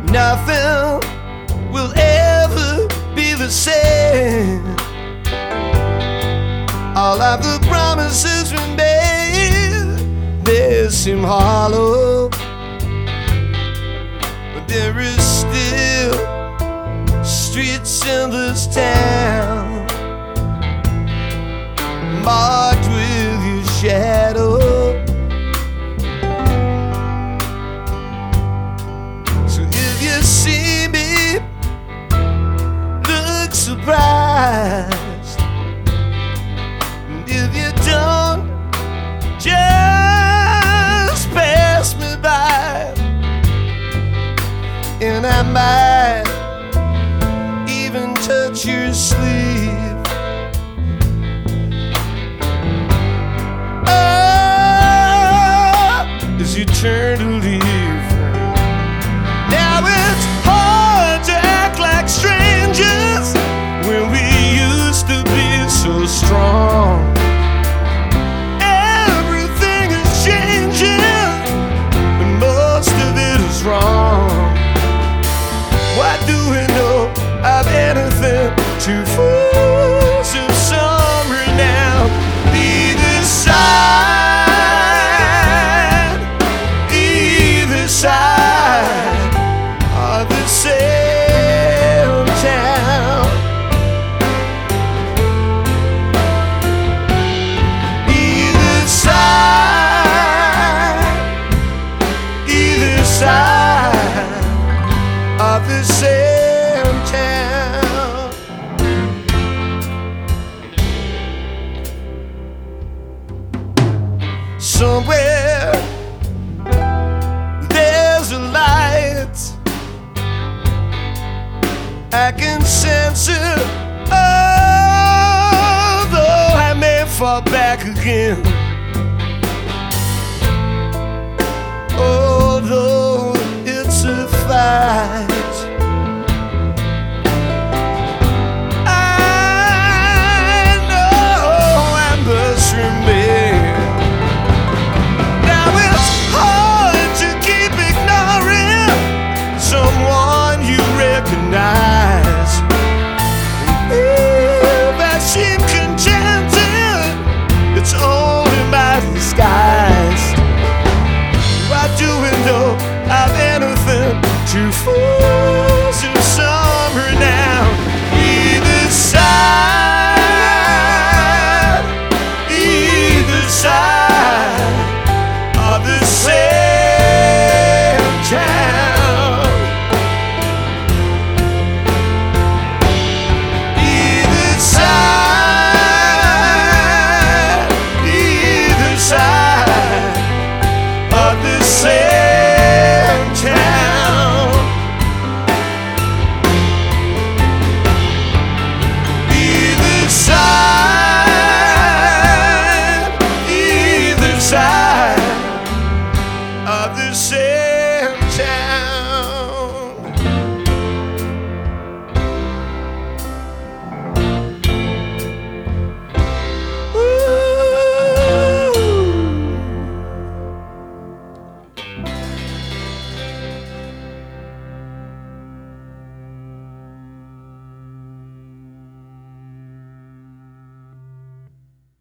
Nothing will ever be the same. All of the promises we made, they seem hollow. But there is still streets in this town marked with your shadow. So if you see me, look surprised. And if you don't, just pass me by. And I might even touch your sleeve. As you turn to leave. Now it's hard to act like strangers when we used to be so strong. Everything is changing, and most of it is wrong. Why do we know of anything to force of summer now? Either side. Side of the same town. Either side of the same town. Somewhere I can sense it, although I may fall back again. Although it's a fight, I know I must remain. Now it's hard to keep ignoring someone you recognize. Seem contented, it's only my disguise. Why do we know of anything to fool?